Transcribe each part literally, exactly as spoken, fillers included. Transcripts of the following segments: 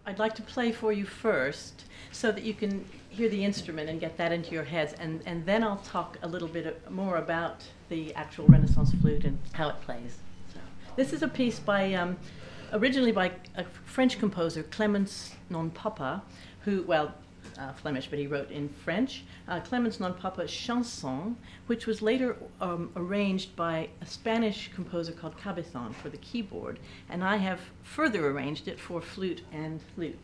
I'd like to play for you first so that you can hear the instrument and get that into your heads, and, and then I'll talk a little bit more about the actual Renaissance flute and how it plays. So, this is a piece by, um, originally by a French composer, Clemens Non-Papa, who, well, uh, Flemish, but he wrote in French, uh, Clemens Non-Papa's Chanson, which was later um, arranged by a Spanish composer called Cabezon for the keyboard, and I have further arranged it for flute and lute.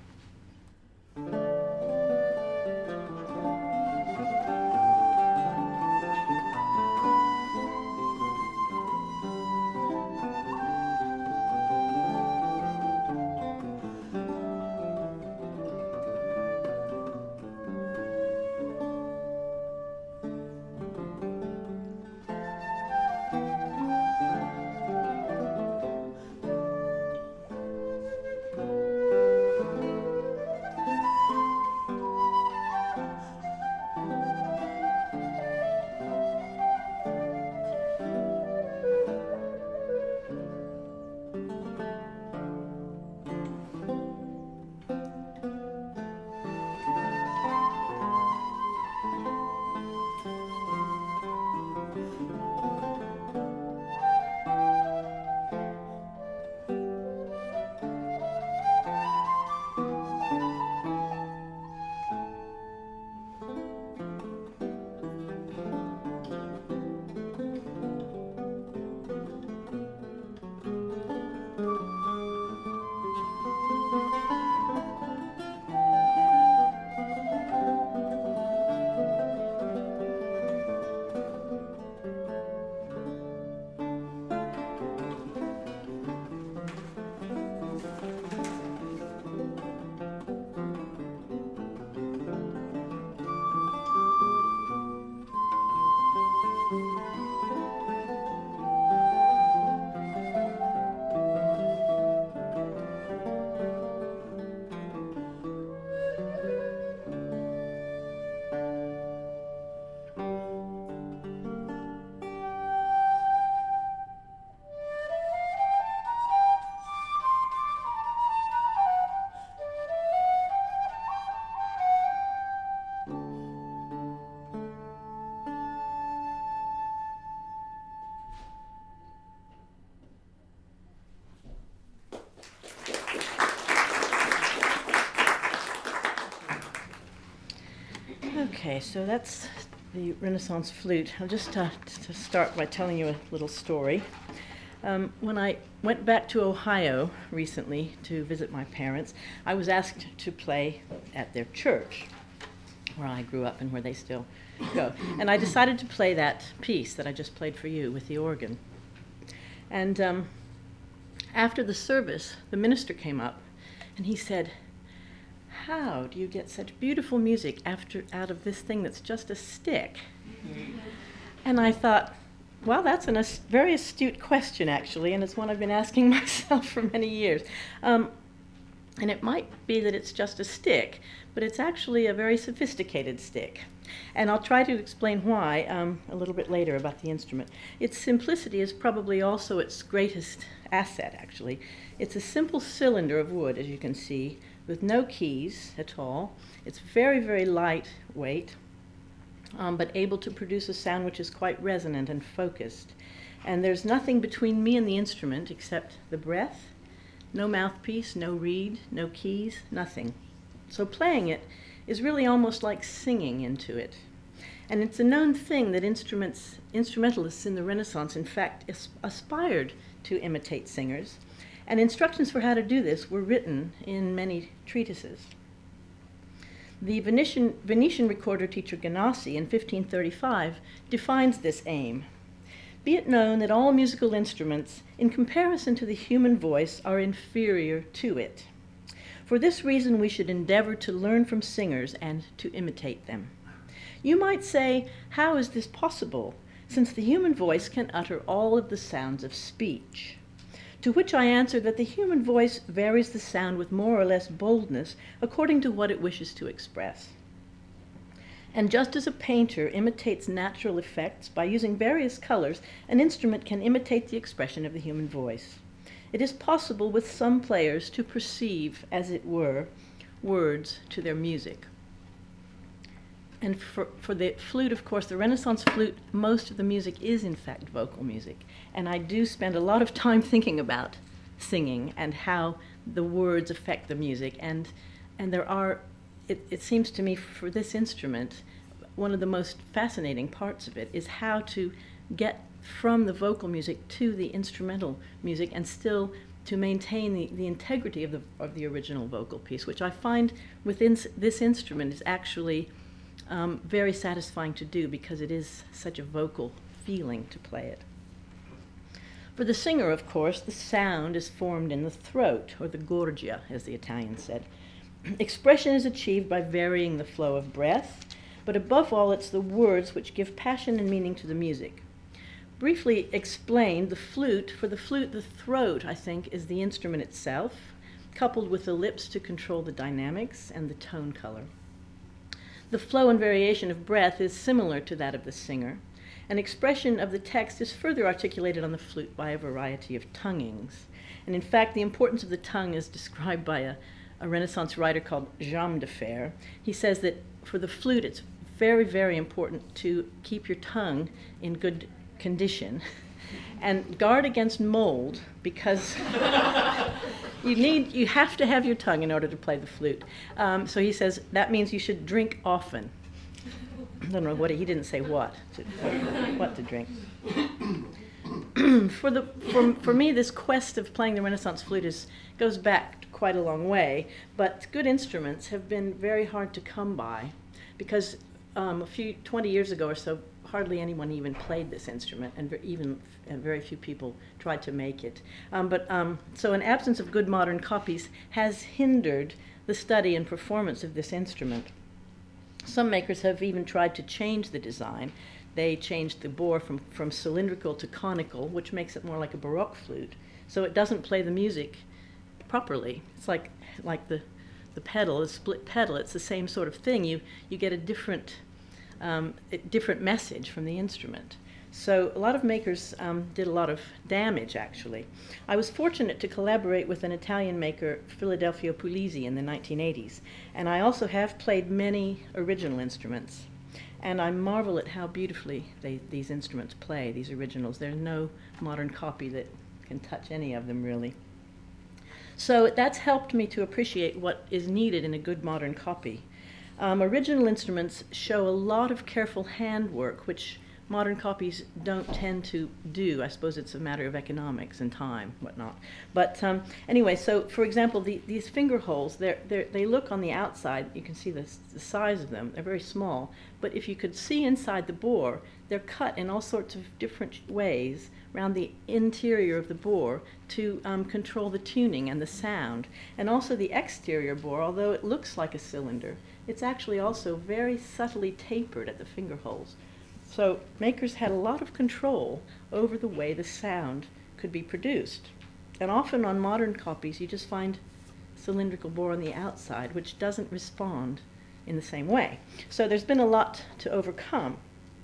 Okay, so that's the Renaissance flute. I'll just uh, to start by telling you a little story. Um, when I went back to Ohio recently to visit my parents, I was asked to play at their church, where I grew up and where they still go. And I decided to play that piece that I just played for you with the organ. And um, after the service, the minister came up and he said, "How do you get such beautiful music after out of this thing that's just a stick?" And I thought, well, that's a ast- very astute question, actually, and it's one I've been asking myself for many years. Um, and it might be that it's just a stick, but it's actually a very sophisticated stick. And I'll try to explain why um, a little bit later about the instrument. Its simplicity is probably also its greatest asset, actually. It's a simple cylinder of wood, as you can see, with no keys at all. It's very, very lightweight, um, but able to produce a sound which is quite resonant and focused. And there's nothing between me and the instrument except the breath, no mouthpiece, no reed, no keys, nothing. So playing it is really almost like singing into it. And it's a known thing that instruments, instrumentalists in the Renaissance, in fact, as- aspired to imitate singers. And instructions for how to do this were written in many treatises. The Venetian, Venetian recorder teacher Ganassi in fifteen thirty-five defines this aim. "Be it known that all musical instruments, in comparison to the human voice, are inferior to it. For this reason we should endeavor to learn from singers and to imitate them." You might say, how is this possible, since the human voice can utter all of the sounds of speech? To which I answer that the human voice varies the sound with more or less boldness according to what it wishes to express. And just as a painter imitates natural effects by using various colors, an instrument can imitate the expression of the human voice. it is possible with some players to perceive, as it were, words to their music. And for, for the flute, of course, the Renaissance flute, most of the music is in fact vocal music. And I do spend a lot of time thinking about singing and how the words affect the music. And, and there are, it, it seems to me for this instrument, one of the most fascinating parts of it is how to get from the vocal music to the instrumental music and still to maintain the, the integrity of the, of the original vocal piece, which I find within this instrument is actually um, very satisfying to do because it is such a vocal feeling to play it. For the singer, of course, the sound is formed in the throat, or the gorgia, as the Italians said. Expression is achieved by varying the flow of breath, but above all, it's the words which give passion and meaning to the music. Briefly explained, the flute, for the flute, the throat, I think, is the instrument itself, coupled with the lips to control the dynamics and the tone color. The flow and variation of breath is similar to that of the singer. An expression of the text is further articulated on the flute by a variety of tonguings. And in fact, the importance of the tongue is described by a, a Renaissance writer called Jaume de Fer. He says that for the flute, it's very, very important to keep your tongue in good condition and guard against mold, because you need, you have to have your tongue in order to play the flute. Um, so he says that means you should drink often. I don't know what he, he didn't say what to, what to drink. for the for, for me, this quest of playing the Renaissance flute is goes back quite a long way, but good instruments have been very hard to come by, because um, a few twenty years ago or so, hardly anyone even played this instrument, and even and very few people tried to make it. Um, but um, so an absence of good modern copies has hindered the study and performance of this instrument. Some makers have even tried to change the design. They changed the bore from, from cylindrical to conical, which makes it more like a Baroque flute. So it doesn't play the music properly. It's like like the the pedal, a split pedal. It's the same sort of thing. You you get a different um, a different message from the instrument. So a lot of makers um, did a lot of damage, actually. I was fortunate to collaborate with an Italian maker, Philadelphio Puglisi, in the nineteen eighties, and I also have played many original instruments. And I marvel at how beautifully they, these instruments play, these originals. There's no modern copy that can touch any of them, really. So that's helped me to appreciate what is needed in a good modern copy. Um, original instruments show a lot of careful handwork, which modern copies don't tend to do. I suppose it's a matter of economics and time, whatnot. But um, anyway, so for example, the, these finger holes, they're, they're, they look on the outside, you can see the, the size of them, they're very small. But if you could see inside the bore, they're cut in all sorts of different ways around the interior of the bore to um, control the tuning and the sound. And also the exterior bore, although it looks like a cylinder, it's actually also very subtly tapered at the finger holes. So makers had a lot of control over the way the sound could be produced. And often on modern copies, you just find cylindrical bore on the outside, which doesn't respond in the same way. So there's been a lot to overcome.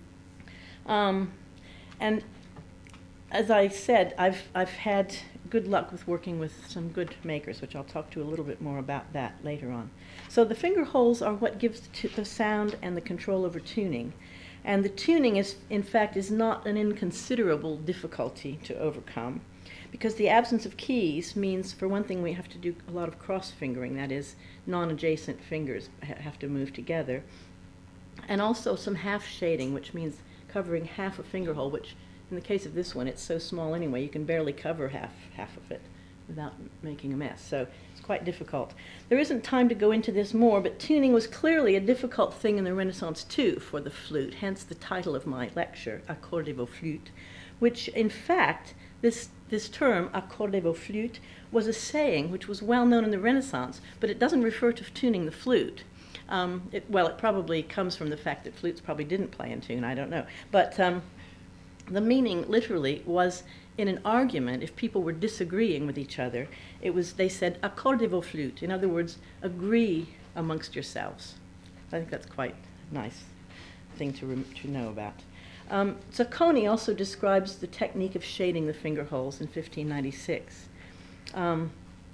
Um, and as I said, I've, I've had good luck with working with some good makers, which I'll talk to a little bit more about that later on. So the finger holes are what gives the, the sound and the control over tuning. And the tuning is, in fact, is not an inconsiderable difficulty to overcome, because the absence of keys means, for one thing, we have to do a lot of cross-fingering, that is, non-adjacent fingers ha have to move together, and also some half-shading, which means covering half a finger hole, which, in the case of this one, it's so small anyway, you can barely cover half, half of it without making a mess. So it's quite difficult. There isn't time to go into this more, but tuning was clearly a difficult thing in the Renaissance too for the flute, hence the title of my lecture, Accordevo flûte, which in fact, this, this term, Accordevo flûte, was a saying which was well known in the Renaissance, but it doesn't refer to tuning the flute. Um, it, well, it probably comes from the fact that flutes probably didn't play in tune, I don't know. But um, the meaning literally was, in an argument, if people were disagreeing with each other, it was, they said, Accordevo flûte. In other words, agree amongst yourselves. I think that's quite a nice thing to, rem to know about. Um, Zacconi also describes the technique of shading the finger holes in fifteen ninety-six. Um,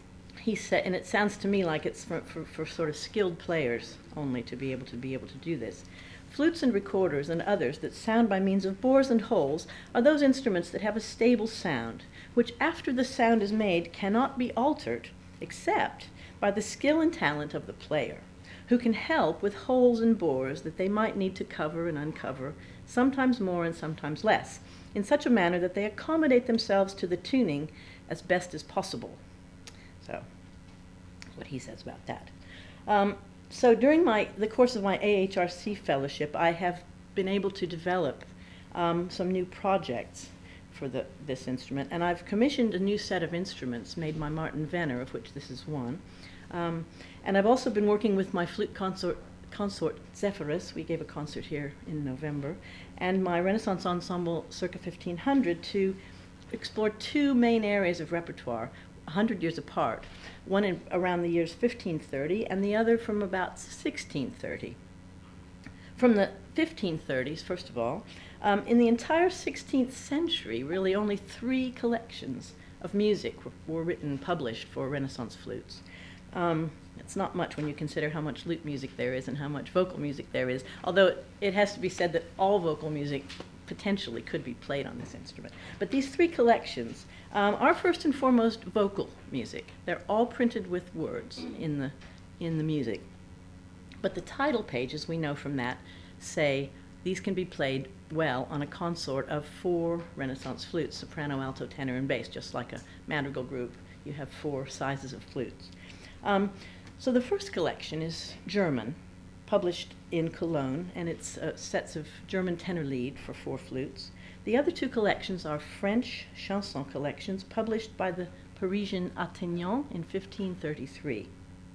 he said, and it sounds to me like it's for, for, for sort of skilled players only to be able to be able to do this. Flutes and recorders and others that sound by means of bores and holes are those instruments that have a stable sound, which after the sound is made cannot be altered except by the skill and talent of the player, who can help with holes and bores that they might need to cover and uncover, sometimes more and sometimes less, in such a manner that they accommodate themselves to the tuning as best as possible. So, what he says about that. Um, so during my, the course of my A H R C fellowship, I have been able to develop um, some new projects for the, this instrument, and I've commissioned a new set of instruments made by Martin Venner, of which this is one. Um, and I've also been working with my flute consort, consort Zephyrus. We gave a concert here in November, and my Renaissance Ensemble circa fifteen hundred to explore two main areas of repertoire, one hundred years apart, one in, around the years fifteen thirty and the other from about sixteen thirty. From the fifteen thirties, first of all, um, in the entire sixteenth century, really only three collections of music were, were written and published for Renaissance flutes. Um, it's not much when you consider how much lute music there is and how much vocal music there is, although it, it has to be said that all vocal music potentially could be played on this instrument. But these three collections um, are first and foremost vocal music. They're all printed with words in the, in the music. But the title pages, we know from that, say these can be played well on a consort of four Renaissance flutes, soprano, alto, tenor, and bass, just like a madrigal group. You have four sizes of flutes. Um, so the first collection is German, published in Cologne, and it's uh, sets of German tenor lead for four flutes. The other two collections are French chanson collections, published by the Parisian Attignan in fifteen thirty-three.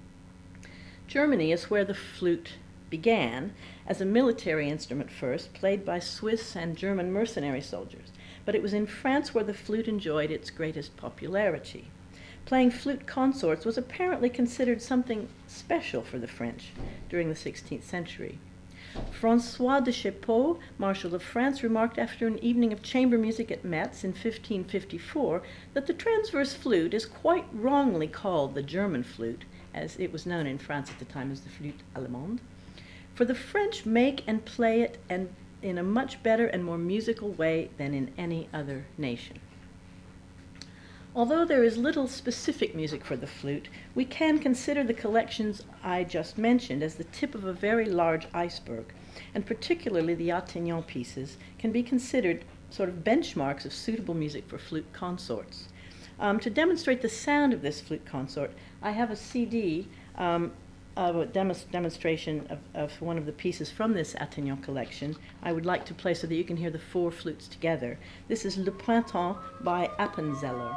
Germany is where the flute began, as a military instrument first, played by Swiss and German mercenary soldiers, but it was in France where the flute enjoyed its greatest popularity. Playing flute consorts was apparently considered something special for the French during the sixteenth century. François de Chaput, Marshal of France, remarked after an evening of chamber music at Metz in fifteen fifty-four that the transverse flute is quite wrongly called the German flute, as it was known in France at the time as the flûte allemande, for the French make and play it and in a much better and more musical way than in any other nation. Although there is little specific music for the flute, we can consider the collections I just mentioned as the tip of a very large iceberg, and particularly the Attignan pieces can be considered sort of benchmarks of suitable music for flute consorts. Um, to demonstrate the sound of this flute consort, I have a C D um, of a demo demonstration of, of one of the pieces from this Attignan collection I would like to play so that you can hear the four flutes together. This is Le Printemps by Appenzeller.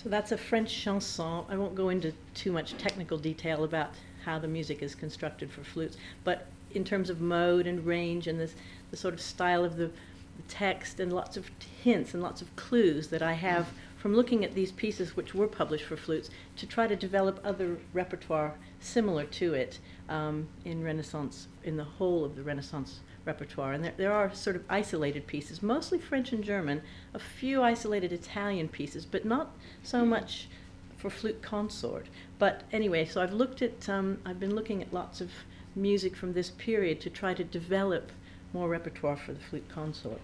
So that's a French chanson. I won't go into too much technical detail about how the music is constructed for flutes, but in terms of mode and range and this, the sort of style of the, the text and lots of hints and lots of clues that I have from looking at these pieces which were published for flutes to try to develop other repertoire similar to it um, in Renaissance, in the whole of the Renaissance repertoire. And there, there are sort of isolated pieces, mostly French and German, a few isolated Italian pieces, but not so much for flute consort. But anyway, so I've looked at, um, I've been looking at lots of music from this period to try to develop more repertoire for the flute consort.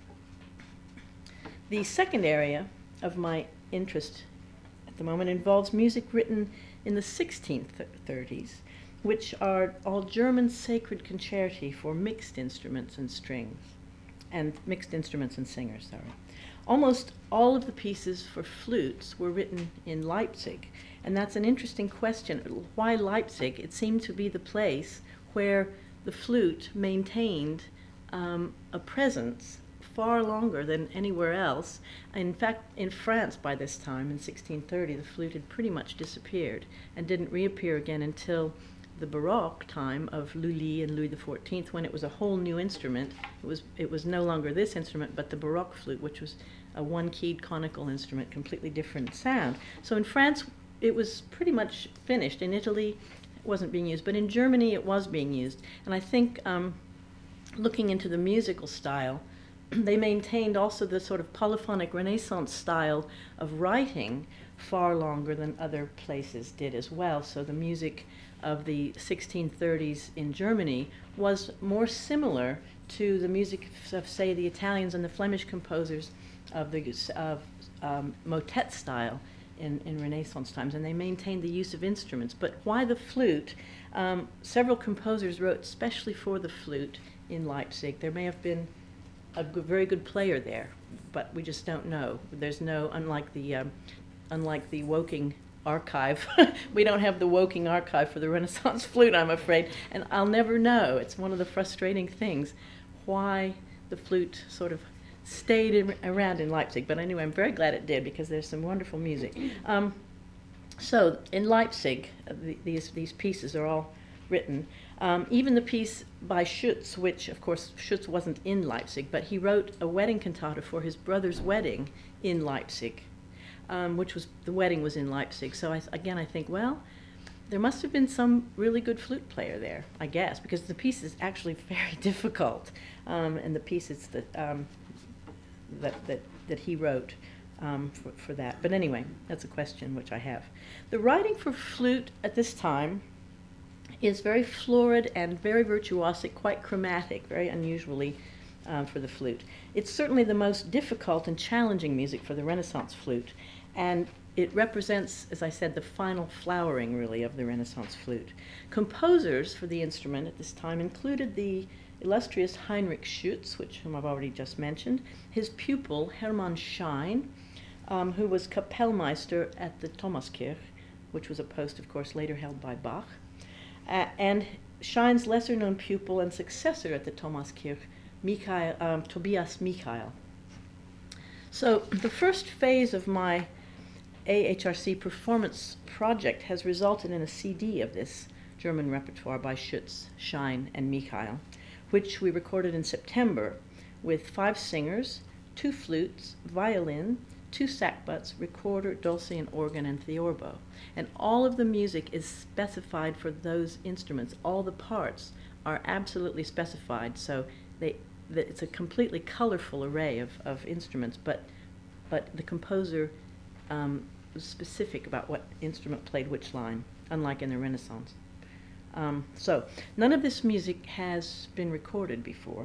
The second area of my interest at the moment involves music written in the sixteen thirties, which are all German sacred concerti for mixed instruments and strings, and mixed instruments and singers, sorry. Almost all of the pieces for flutes were written in Leipzig, and that's an interesting question. Why Leipzig? It seemed to be the place where the flute maintained um, a presence far longer than anywhere else. In fact, in France by this time, in sixteen thirty, the flute had pretty much disappeared and didn't reappear again until the Baroque time of Lully and Louis the fourteenth, when it was a whole new instrument. It was, it was no longer this instrument, but the Baroque flute, which was a one-keyed conical instrument, completely different sound. So in France, it was pretty much finished. In Italy, it wasn't being used, but in Germany, it was being used. And I think um, looking into the musical style, they maintained also the sort of polyphonic Renaissance style of writing far longer than other places did as well. So the music of the sixteen thirties in Germany was more similar to the music of, say, the Italians and the Flemish composers of the of um, motet style in, in Renaissance times, and they maintained the use of instruments. But why the flute? Um, several composers wrote specially for the flute in Leipzig. There may have been a good, very good player there, but we just don't know. There's no, unlike the, um, unlike the Woking archive, we don't have the Woking archive for the Renaissance flute, I'm afraid, and I'll never know. It's one of the frustrating things, why the flute sort of stayed in, around in Leipzig. But anyway, I'm very glad it did, because there's some wonderful music. Um, so in Leipzig, uh, the, these, these pieces are all written. Um, even the piece by Schütz, which, of course, Schütz wasn't in Leipzig, but he wrote a wedding cantata for his brother's wedding in Leipzig, um, which was, the wedding was in Leipzig. So I, again, I think, well, there must have been some really good flute player there, I guess, because the piece is actually very difficult, um, and the pieces that, um, that, that, that he wrote um, for, for that. But anyway, that's a question which I have. The writing for flute at this time is very florid and very virtuosic, quite chromatic, very unusually uh, for the flute. It's certainly the most difficult and challenging music for the Renaissance flute, and it represents, as I said, the final flowering, really, of the Renaissance flute. Composers for the instrument at this time included the illustrious Heinrich Schütz, which whom I've already just mentioned, his pupil Hermann Schein, um, who was Kapellmeister at the Thomaskirche, which was a post, of course, later held by Bach, Uh, and Schein's lesser-known pupil and successor at the Thomaskirche, Michael, um, Tobias Michael. So the first phase of my A H R C performance project has resulted in a C D of this German repertoire by Schütz, Schein, and Michael, which we recorded in September with five singers, two flutes, violin, two sackbuts, recorder, dulcian organ, and theorbo. And all of the music is specified for those instruments. All the parts are absolutely specified, so they, the, it's a completely colorful array of, of instruments, but, but the composer um, was specific about what instrument played which line, unlike in the Renaissance. Um, so none of this music has been recorded before,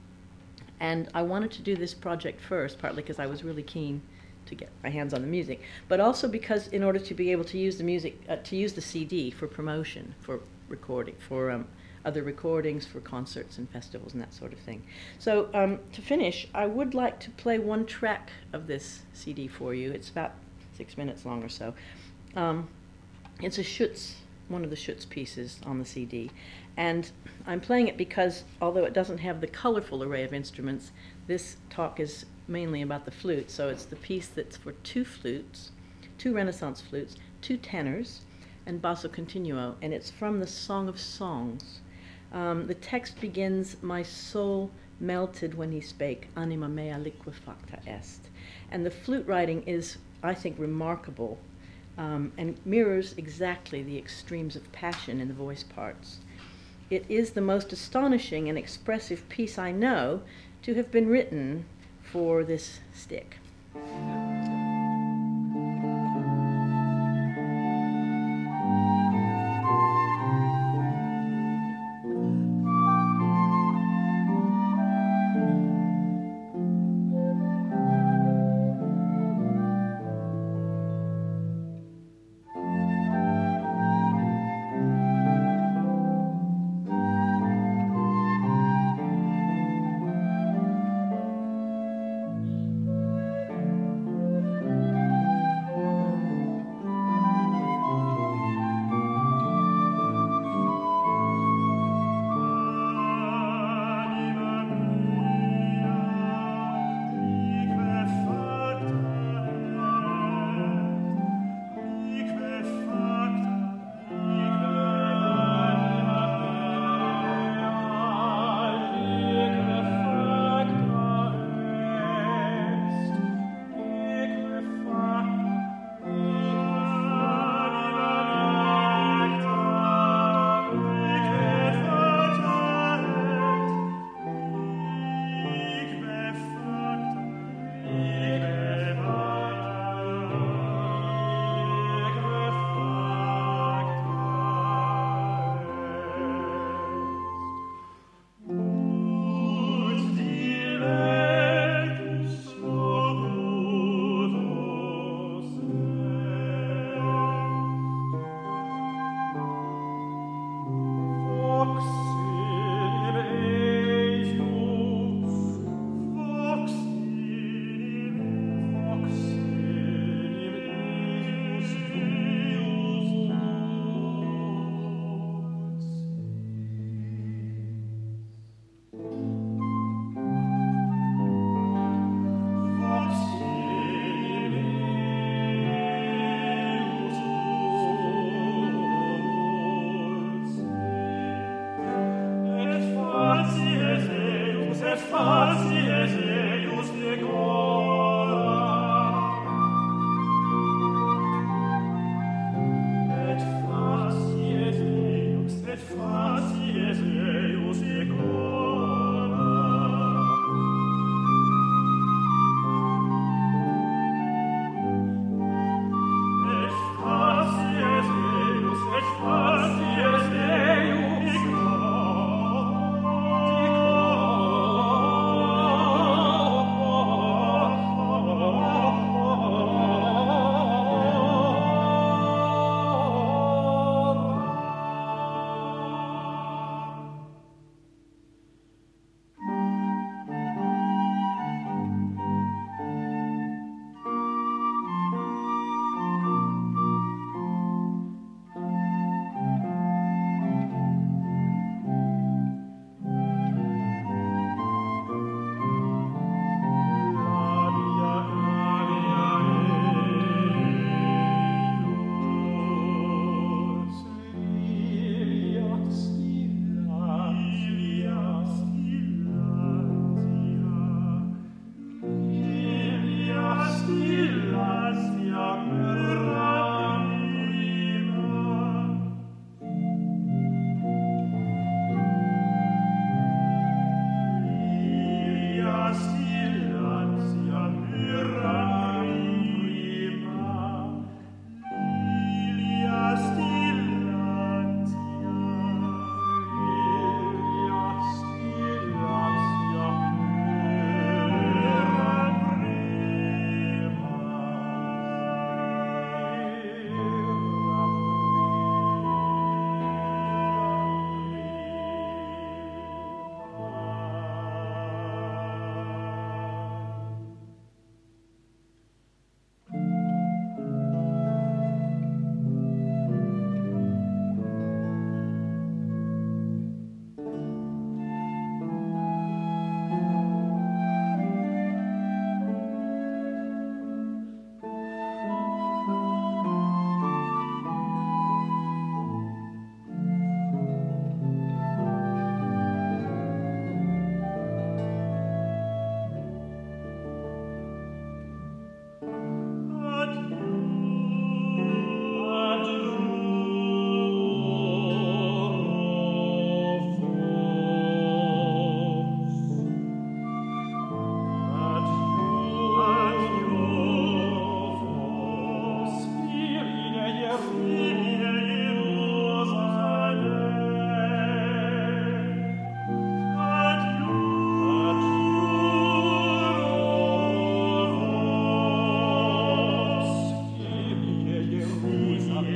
and I wanted to do this project first, partly because I was really keen to get my hands on the music, but also because in order to be able to use the music, uh, to use the C D for promotion, for recording, for um, other recordings, for concerts and festivals and that sort of thing. So um, to finish, I would like to play one track of this C D for you. It's about six minutes long or so. Um, it's a Schütz, one of the Schütz pieces on the C D, and I'm playing it because although it doesn't have the colorful array of instruments, this talk is mainly about the flute, so it's the piece that's for two flutes, two Renaissance flutes, two tenors, and basso continuo, and it's from the Song of Songs. Um, the text begins, "My soul melted when he spake, anima mea liquefacta est." And the flute writing is, I think, remarkable, um, and mirrors exactly the extremes of passion in the voice parts. It is the most astonishing and expressive piece I know to have been written for this stick.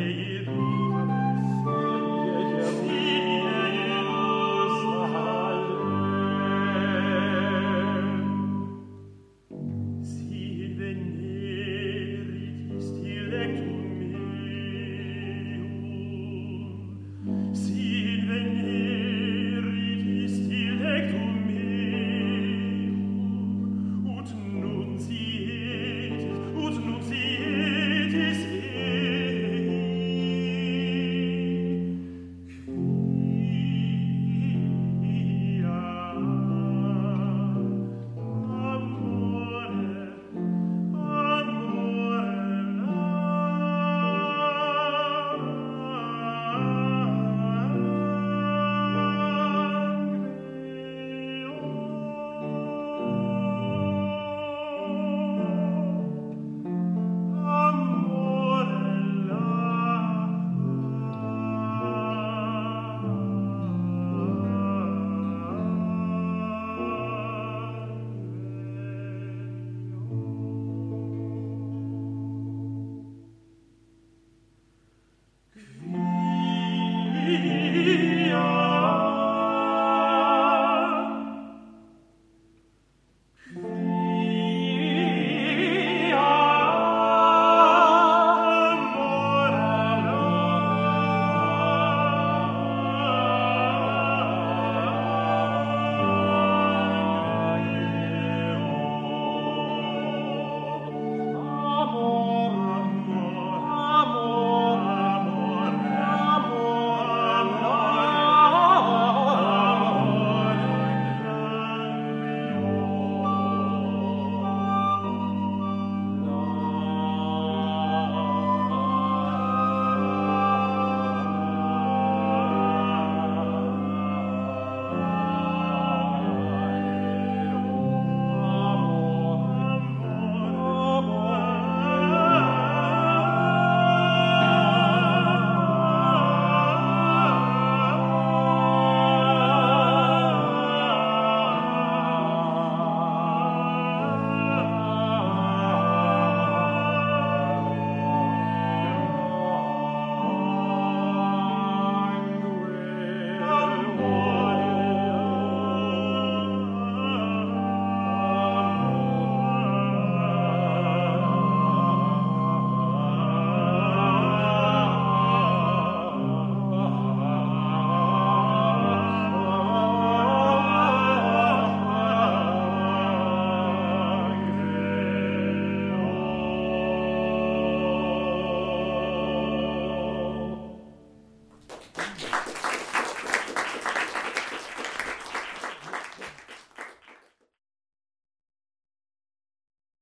Ed